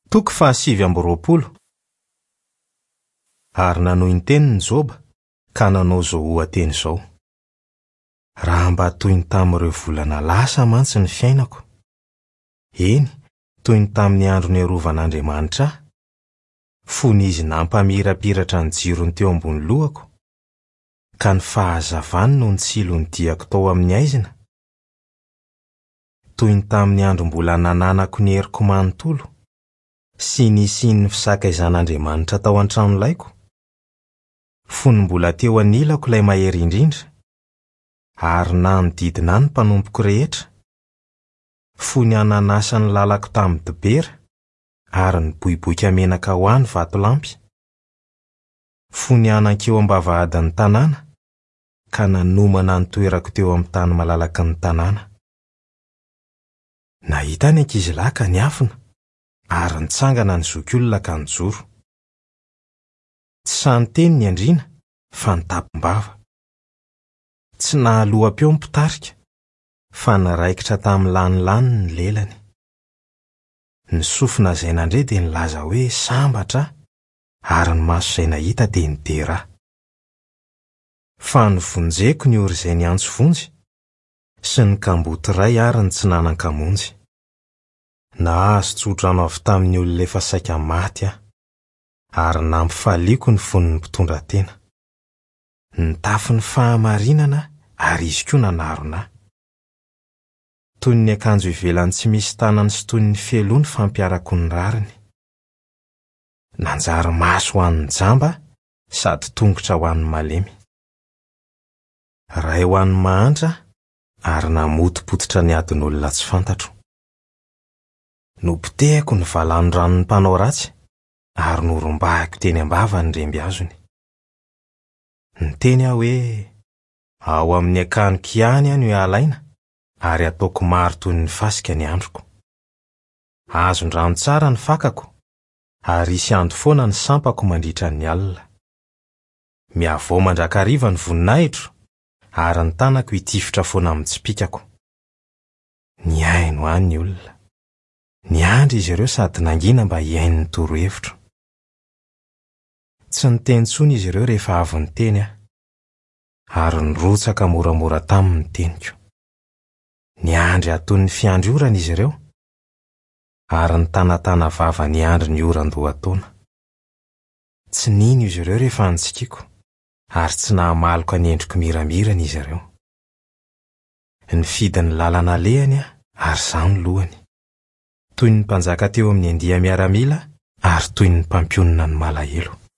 Toko 720. Ary nanohy ny teniny Joba ka nanao zao ohateny zao: raha mba toy ny tamin'ireo volana lasa mantsy ny fiainako, eny toy ny tamin'ny andro niarovanaNandriamanitra ahy, fony izy nampamirapiratra ny jirony teo ambony lohako, ka ny fahazavany no nitsilo ny diako tao amin'ny aizina, toy ny tamin'ny andro mbola nananako ny heriko manontolo sy nisiny ny fisakaizan'Andriamanitra tao an-trano laiko, fony mbola teo anilako ilay mahery indrindra, ary nanodidina ny mpanompoko rehetra, fony ananasa ny lalako tamin'ny dibera ary ny boiboika menaka ho any vatolampy, fony anankeo ambavahadin'ny tanàna ka nanomana ny toerako teo amin'ny tany malalaky ny tanàna. Nahita ny ankizilahy ka niafina ary nitsangana ny zokiolona ka nijoro. Tsy santeny ny andriana fa nitampom-bava. Tsy nahaloa-peo mpitarika fa niraikitra tamin'ny lanilany ny lelany. Ny sofina izay nandre dia nilaza hoe sambatra ary ny maso izay nahita dia nidera. Fa nivonjeko ny ora izay niantso vonjy sy ny kamboty iray ary ny tsy nanan-kamonjy. Nahazo tsodrano avy tamin'ny olona efa saika maty aho, ary nampifaliako ny fon'ny mpitondra tena. Nitafin'ny fahamarinana ary izy koa nanarona. Toy ny akanjo ivelany tsy misy tanany sy toy ny feloany fampiarako ny rariny. Nanjary maso ho an'ny jamba sady tongotra ho an'ny malemy. Ray ho an'ny mahantra ary namotipototra ny adin'olona tsy fantatro. Nopitehako ny valany ranon'ny mpanao ratsy ary norumbahako teny ambava ny rembiazony. Niteny aho hoe ao amin'ny akanoko ihany no alaina ary ataoko maro toy ny fasika ny androko. Azon-drano tsara ny fakako ary isy andro foana ny sampako mandritra ny alina. Miavao mandrakariva ny voninahitro ary ny tanako hitifitra foana amin'ny tsipikako. Niaino any ny olona. Niandry izy ireo sady nangina mba hiainy ny torohevitro. Tsy niteny intsony izy ireo rehefa avy niteny aho, ary nirotsaka moramora taminy ny teniko. Niandry atony ny fiandriorana izy ireo, ary ny tanatana vava niandry ny oran-dohataona. Tsy nino izy ireo rehefa nitsikiako, ary tsy nahamaloko ny endriko miramirana izy ireo. Nifidy ny lalana lehany ary izany lohany, toy ny mpanjaka teo amin'ny andia miaramila ary toy ny mpampionona ny malahelo.